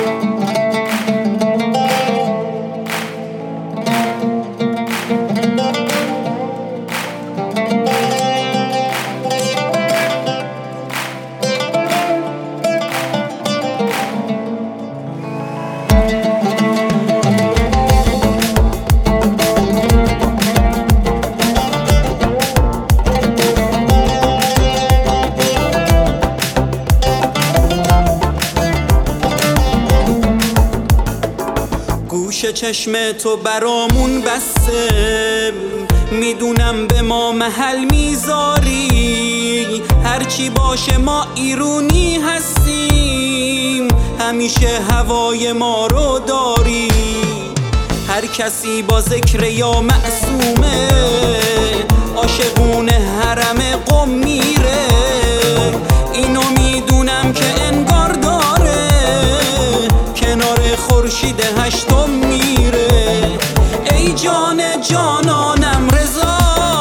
گوش چشم تو برامون بسته، میدونم به ما محل میذاری، هرچی باشه ما ایرونی هستیم، همیشه هوای ما رو داری. هر کسی با ذکر یا معصومه، عاشقون حرم قم میره، اینو میدونم که انگار داره کنار خورشید هشتم میره. ای جان جانانم رضا،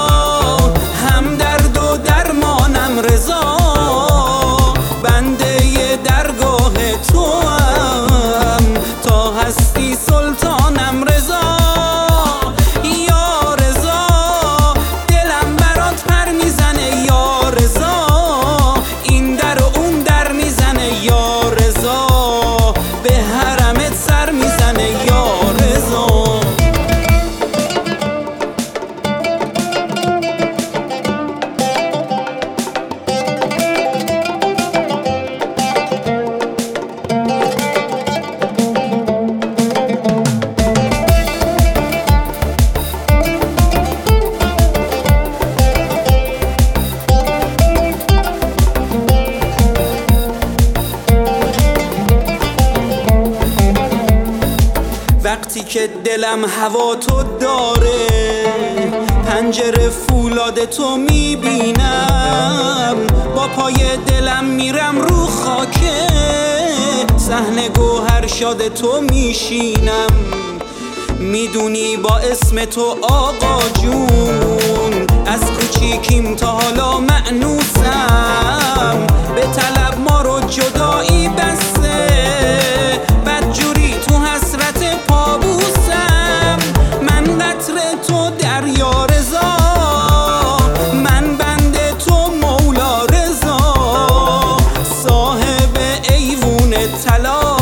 همدرد و درمانم رضا، بنده درگاه تو هم تا هستی سلطانم رضا. یا رضا دلم برات پر میزنه، یا رضا این در و اون در میزنه، یا رضا به حرمت سر میزنه، یا رضا. وقتی که دلم هوا تو داره، پنجره فولاد تو میبینم، با پای دلم میرم رو خاکه، صحنه گوهر شاد تو میشینم، میدونی با اسم تو آقا جون، از کوچیکیم تا حالا مأنوسم، به طلب ما رو جدایی بسته، بدجوری تو حسرت پابوسم، من قطر تو دریا رضا، من بنده تو مولا رضا، صاحب ایوون طلا،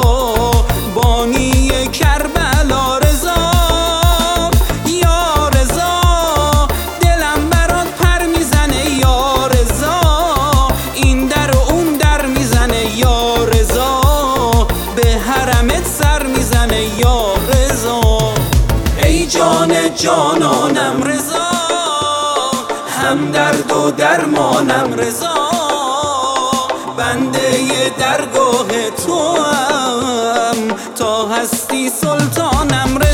بانی کربلا رضا. یا رضا دلم برات پر میزنه، یا رضا این در و اون در میزنه، یا رضا به حرمت سر میزنه، یا رضا. ای جان جانانم رضا، همدرد و درمانم رضا، بنده درگاه تو هم تا هستی سلطانم رضا.